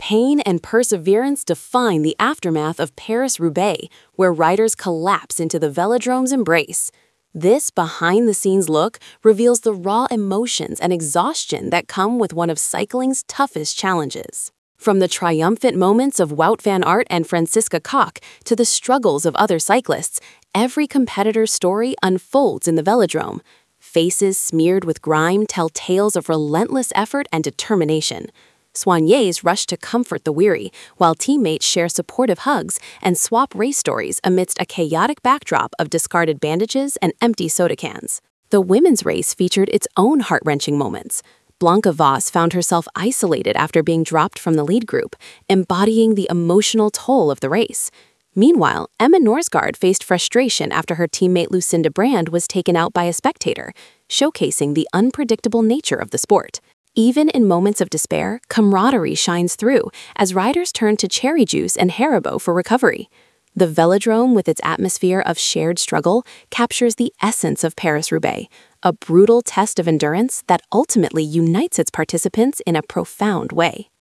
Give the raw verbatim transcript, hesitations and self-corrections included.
Pain and perseverance define the aftermath of Paris-Roubaix, where riders collapse into the velodrome's embrace. This behind-the-scenes look reveals the raw emotions and exhaustion that come with one of cycling's toughest challenges. From the triumphant moments of Wout van Aert and Franziska Koch to the struggles of other cyclists, every competitor's story unfolds in the velodrome. Faces smeared with grime tell tales of relentless effort and determination. Soigneurs rush to comfort the weary, while teammates share supportive hugs and swap race stories amidst a chaotic backdrop of discarded bandages and empty soda cans. The women's race featured its own heart-wrenching moments. Blanca Voss found herself isolated after being dropped from the lead group, embodying the emotional toll of the race. Meanwhile, Emma Norsgaard faced frustration after her teammate Lucinda Brand was taken out by a spectator, showcasing the unpredictable nature of the sport. Even in moments of despair, camaraderie shines through as riders turn to cherry juice and Haribo for recovery. The velodrome, with its atmosphere of shared struggle, captures the essence of Paris-Roubaix, a brutal test of endurance that ultimately unites its participants in a profound way.